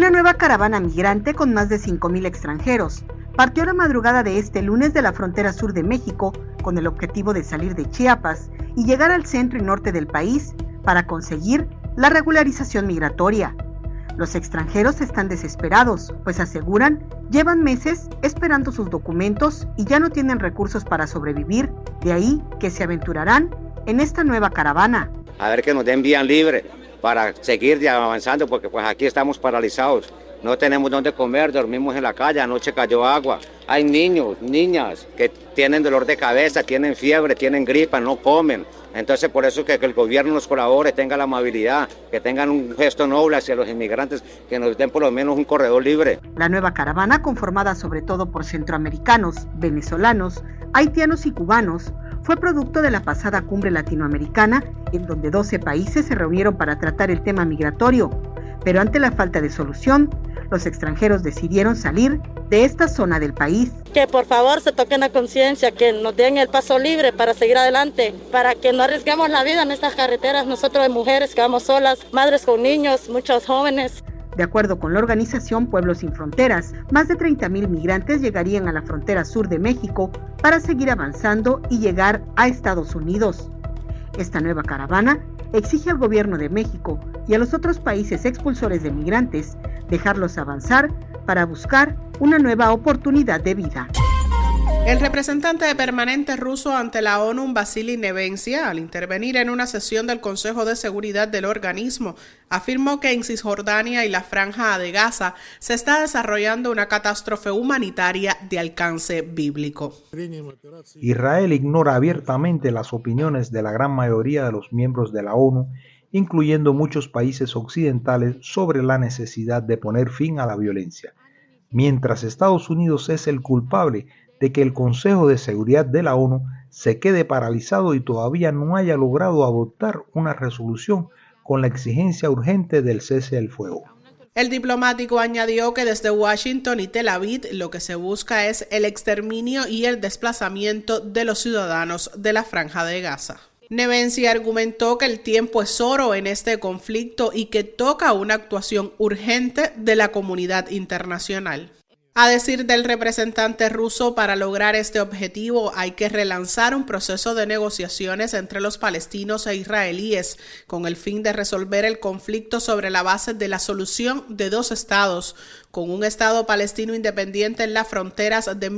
Una nueva caravana migrante con más de 5,000 extranjeros partió la madrugada de este lunes de la frontera sur de México con el objetivo de salir de Chiapas y llegar al centro y norte del país para conseguir la regularización migratoria. Los extranjeros están desesperados, pues aseguran llevan meses esperando sus documentos y ya no tienen recursos para sobrevivir, de ahí que se aventurarán en esta nueva caravana. A ver que nos den vía libre para seguir avanzando, porque pues aquí estamos paralizados. No tenemos dónde comer, dormimos en la calle, anoche cayó agua. Hay niños, niñas que tienen dolor de cabeza, tienen fiebre, tienen gripa, no comen. Entonces por eso que el gobierno nos colabore, tenga la amabilidad, que tengan un gesto noble hacia los inmigrantes, que nos den por lo menos un corredor libre. La nueva caravana, conformada sobre todo por centroamericanos, venezolanos, haitianos y cubanos, fue producto de la pasada cumbre latinoamericana, en donde 12 países se reunieron para tratar el tema migratorio. Pero ante la falta de solución, los extranjeros decidieron salir de esta zona del país. Que por favor se toquen la conciencia, que nos den el paso libre para seguir adelante, para que no arriesguemos la vida en estas carreteras, nosotros de mujeres que vamos solas, madres con niños, muchos jóvenes. De acuerdo con la organización Pueblos Sin Fronteras, más de 30,000 migrantes llegarían a la frontera sur de México para seguir avanzando y llegar a Estados Unidos. Esta nueva caravana exige al gobierno de México y a los otros países expulsores de migrantes dejarlos avanzar para buscar una nueva oportunidad de vida. El representante permanente ruso ante la ONU, Vasily Nevencia, al intervenir en una sesión del Consejo de Seguridad del organismo, afirmó que en Cisjordania y la Franja de Gaza se está desarrollando una catástrofe humanitaria de alcance bíblico. Israel ignora abiertamente las opiniones de la gran mayoría de los miembros de la ONU, incluyendo muchos países occidentales, sobre la necesidad de poner fin a la violencia, mientras Estados Unidos es el culpable de que el Consejo de Seguridad de la ONU se quede paralizado y todavía no haya logrado adoptar una resolución con la exigencia urgente del cese del fuego. El diplomático añadió que desde Washington y Tel Aviv lo que se busca es el exterminio y el desplazamiento de los ciudadanos de la Franja de Gaza. Nevencia argumentó que el tiempo es oro en este conflicto y que toca una actuación urgente de la comunidad internacional. A decir del representante ruso, para lograr este objetivo hay que relanzar un proceso de negociaciones entre los palestinos e israelíes con el fin de resolver el conflicto sobre la base de la solución de 2 estados, con un estado palestino independiente en las fronteras de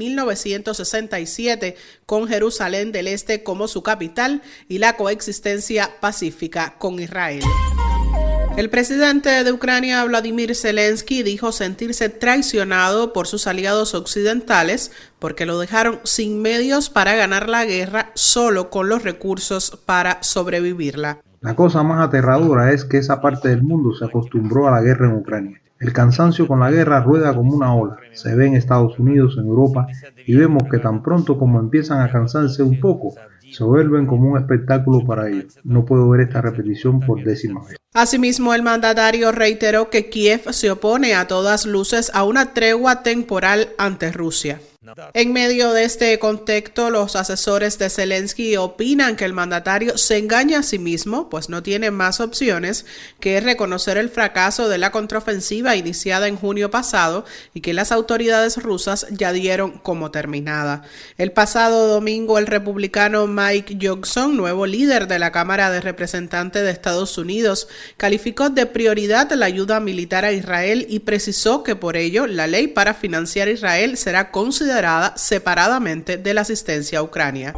1967, con Jerusalén del Este como su capital y la coexistencia pacífica con Israel. El presidente de Ucrania, Vladimir Zelensky, dijo sentirse traicionado por sus aliados occidentales porque lo dejaron sin medios para ganar la guerra, solo con los recursos para sobrevivirla. La cosa más aterradora es que esa parte del mundo se acostumbró a la guerra en Ucrania. El cansancio con la guerra rueda como una ola. Se ve en Estados Unidos, en Europa, y vemos que tan pronto como empiezan a cansarse un poco, se vuelven como un espectáculo para ellos. No puedo ver esta repetición por 10ª vez. Asimismo, el mandatario reiteró que Kiev se opone a todas luces a una tregua temporal ante Rusia. En medio de este contexto, los asesores de Zelensky opinan que el mandatario se engaña a sí mismo, pues no tiene más opciones que reconocer el fracaso de la contraofensiva iniciada en junio pasado y que las autoridades rusas ya dieron como terminada. El pasado domingo, el republicano Mike Johnson, nuevo líder de la Cámara de Representantes de Estados Unidos, calificó de prioridad la ayuda militar a Israel y precisó que por ello la ley para financiar a Israel será considerada separadamente de la asistencia a Ucrania.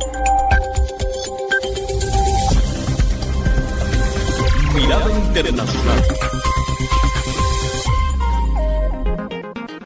Mirada Internacional.